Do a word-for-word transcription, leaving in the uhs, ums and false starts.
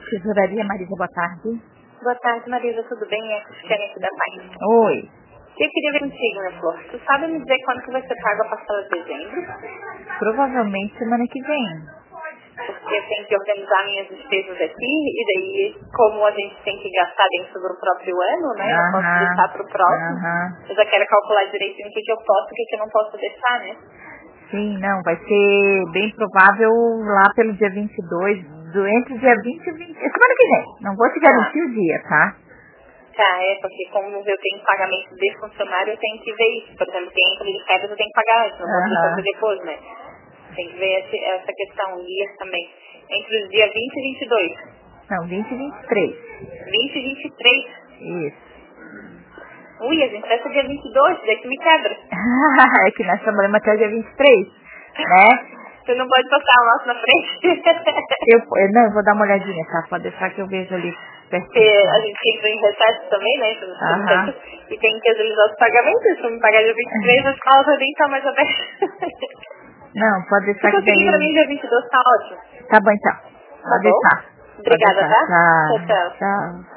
Tesouraria Marisa, boa tarde. Boa tarde, Marisa, tudo bem? É a Cristiane aqui da Paz. Oi. Eu queria ver contigo, né, Flor? Tu sabe me dizer quando que vai ser pago a parcela de dezembro? Provavelmente semana que vem. Porque eu tenho que organizar minhas despesas aqui, e daí, como a gente tem que gastar dentro do próprio ano, né? Eu não posso Aham, deixar pro próximo. aham. Eu já quero calcular direitinho o que, que eu posso e o que, que eu não posso deixar, né? Sim, não, vai ser bem provável lá pelo dia vinte e dois, do, entre o dia vinte e vinte, semana que vem. Não vou te Tá. garantir o dia, tá? Tá, é, porque como eu tenho pagamento de funcionário, eu tenho que ver isso. Por exemplo, quem entra de férias eu tenho que pagar antes, não posso deixar Aham. pra depois, né? Tem que ver esse, essa questão, dias também. Entre os dias vinte e vinte e dois. Não, vinte e vinte e três. vinte e vinte e três. Isso. Ui, a gente vai ser dia vinte e dois, daí que me quebra. É que nós trabalhamos até o dia vinte e três, né? Você não pode passar o nosso na frente. Eu, eu- não, eu vou dar uma olhadinha, tá? Pode deixar que eu vejo ali Porque pertinho, a tá? gente entra em recesso também, né? Pelo Aham. serviço, e tem que agilizar os pagamentos. Se eu me pagar dia vinte e três, a escola já nem tá mais aberta. Não, pode Se deixar que conseguir pra daí... mim dia vinte e dois, tá ótimo. Tá bom então. Tá Pode bom? deixar. Pode Obrigada, deixar. tá? Tchau, Tchau. tchau. Tchau.